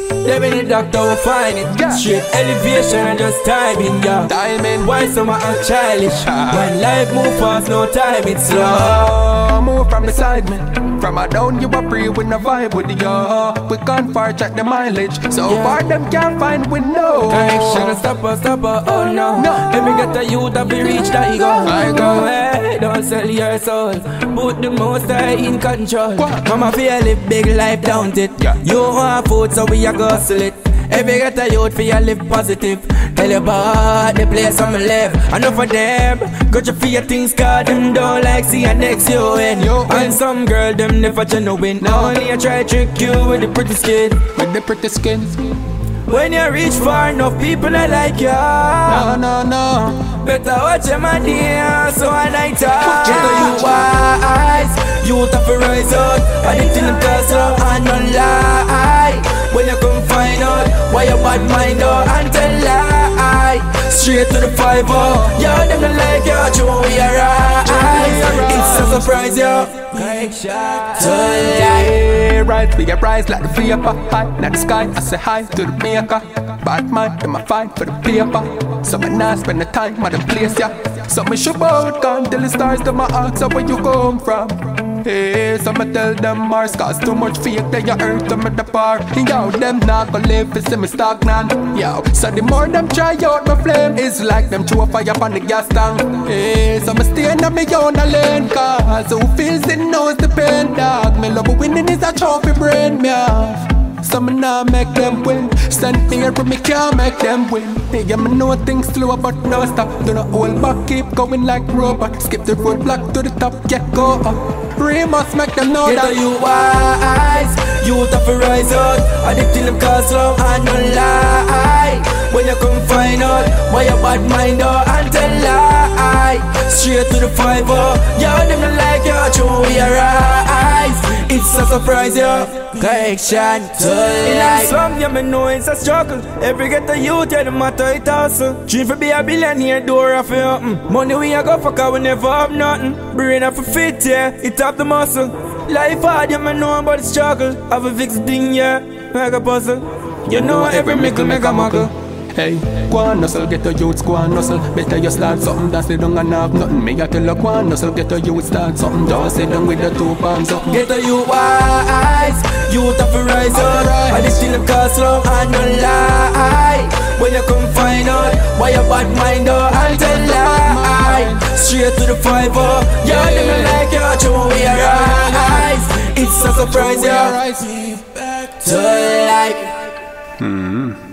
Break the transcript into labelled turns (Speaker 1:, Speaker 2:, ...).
Speaker 1: Them in the doctor will find it. Straight elevation and just timing, yeah.
Speaker 2: Timing.
Speaker 1: Why some act childish? When life move fast, no time, it's slow.
Speaker 2: Move from beside me. From a down, you a free with no vibe with you. We can't far check the mileage. So far them can't find we know.
Speaker 1: Connection, stop us, oh no. Every get a youth that be reach that ego.
Speaker 2: I go.
Speaker 1: Hey, don't sell your soul. Put the most high in control. Mama feel live big life, don't it? You want food, so we a go hustle it. Every get a youth for you live positive. Tell you about the place I'm live. Enough of them got you for your things, cause them don't like see a next you win. And some girl them never genuine. Now only I try trick you with the pretty skin.
Speaker 2: With the pretty skin.
Speaker 1: When you reach far enough, people are like you.
Speaker 2: No.
Speaker 1: Better watch your man dear, so I night talk. Get you wise, you have to rise out. Addicted to castle and no lie. When you come find out why you bad mind out and tell lie. Straight to the 5-0. Yeah, them don't like you, true we arise. It's a surprise, yo. To lie.
Speaker 2: Right, we get rise like the vapor. High, not the sky, I say hi to the maker. Bad mind, them a fight for the paper. So me not spend the time at the place, yeah. So me should out, can't tell the stars, them a ask where you come from. Hey, so me tell them Mars, cause too much fake that you hurt them at the bar. Yo, them not gonna live to see me stagnant. Yo, so the more them try out my flame, it's like them throw a fire on the gas tank. Hey, so me stay in my own lane, cause who feels it knows the pain, dog. Me love winning is a trophy brain, me off. So me nah make them win. Stand here but me can't make them win. Yeah, me know things slow but no stop. Do not hold back, keep going like robot. Skip the roadblock to the top, get go up. Must make them know that
Speaker 1: you wise, you have to rise out. Addicted to castle and no lie. When you come find out why you bad mind out and tell lie. Straight to the 5-0. Yeah, them don't like you, true we arise. It's a surprise, yo. Connection to life. Some yeah, me know it's a struggle. Every get a youth, yeah, the matter it hustle. Dream for be a billionaire, door off you open. Money we a go for cause we never have nothing. Brain off a fit, yeah, it have the muscle. Life hard, yeah, me know about the struggle. Have a fixed thing, yeah, like a puzzle. You know every mickle make a muckle.
Speaker 2: Hey, go on hustle, get a youth, go on hustle. Better you start something that's they don't have nothing. Me a tell you go on hustle, get a youth, start something. Don't sit down with the 2 palms up.
Speaker 1: Get a youth wise, you have to rise up. And it's still a castle and no lie. When you come find out why you bad mind out and tell lie. Straight to the 5-0. Yeah, them don't like you, true we arise. It's a surprise, yeah. To life.